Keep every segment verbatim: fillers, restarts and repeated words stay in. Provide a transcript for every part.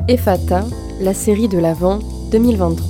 Ephata, la série de l'Avent deux mille vingt-trois.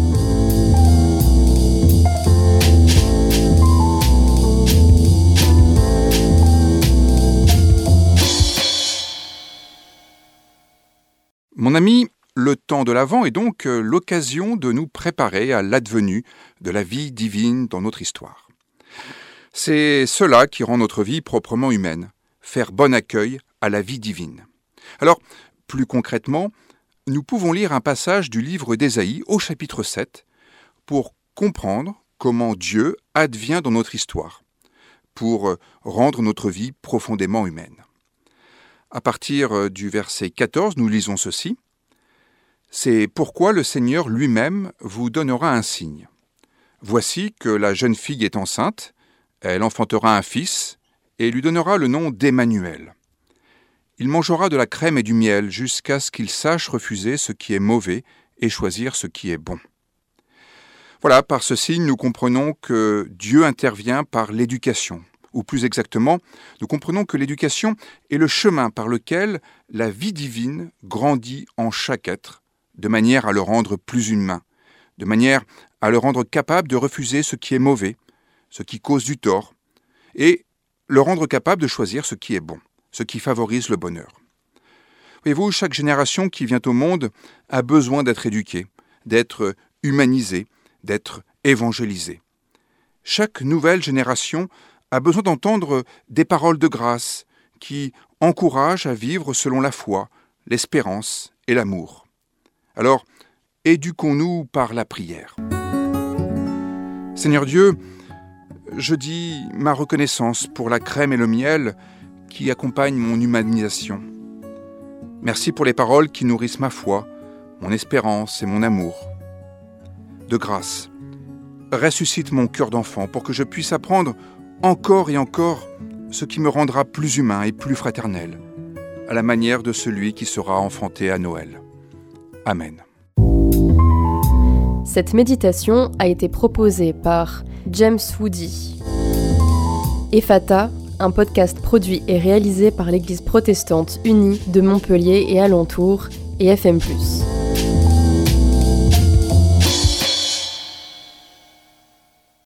Mon ami, le temps de l'Avent est donc l'occasion de nous préparer à l'advenue de la vie divine dans notre histoire. C'est cela qui rend notre vie proprement humaine, faire bon accueil à la vie divine. Alors, plus concrètement, nous pouvons lire un passage du livre d'Ésaïe au chapitre sept pour comprendre comment Dieu advient dans notre histoire, pour rendre notre vie profondément humaine. À partir du verset quatorze, nous lisons ceci. « C'est pourquoi le Seigneur lui-même vous donnera un signe. Voici que la jeune fille est enceinte, elle enfantera un fils et lui donnera le nom d'Emmanuel. Il mangera de la crème et du miel jusqu'à ce qu'il sache refuser ce qui est mauvais et choisir ce qui est bon. » Voilà, par ce signe, nous comprenons que Dieu intervient par l'éducation. Ou plus exactement, nous comprenons que l'éducation est le chemin par lequel la vie divine grandit en chaque être, de manière à le rendre plus humain, de manière à le rendre capable de refuser ce qui est mauvais, ce qui cause du tort, et le rendre capable de choisir ce qui est bon, ce qui favorise le bonheur. Voyez-vous, chaque génération qui vient au monde a besoin d'être éduquée, d'être humanisée, d'être évangélisée. Chaque nouvelle génération a besoin d'entendre des paroles de grâce qui encouragent à vivre selon la foi, l'espérance et l'amour. Alors, éduquons-nous par la prière. Seigneur Dieu, je dis ma reconnaissance pour la crème et le miel qui accompagnent mon humanisation. Merci pour les paroles qui nourrissent ma foi, mon espérance et mon amour. De grâce, ressuscite mon cœur d'enfant pour que je puisse apprendre encore et encore ce qui me rendra plus humain et plus fraternel, à la manière de celui qui sera enfanté à Noël. Amen. Cette méditation a été proposée par James Woody. Ephata, un podcast produit et réalisé par l'Église protestante unie de Montpellier et alentours et F M plus.